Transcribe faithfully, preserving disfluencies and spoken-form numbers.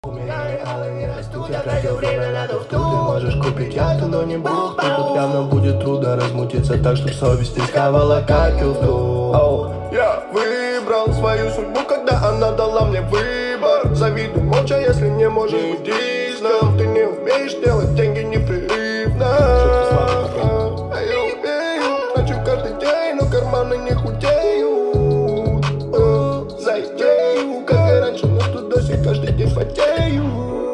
У меня реалы не растут, я тратил время на то, что ты можешь купить яхту, но не бухту. Тут явно будет трудно размутиться так, чтоб совесть рисковала, как юфту. Oh, я выбрал свою судьбу, когда она дала мне выбор. Завидуй молча, если не можешь быть дизном. Ты не умеешь делать деньги непрерывно. А я умею, трачу каждый день, но карманы не худеют. За идею, как и раньше, но тут до сих каждый день потею.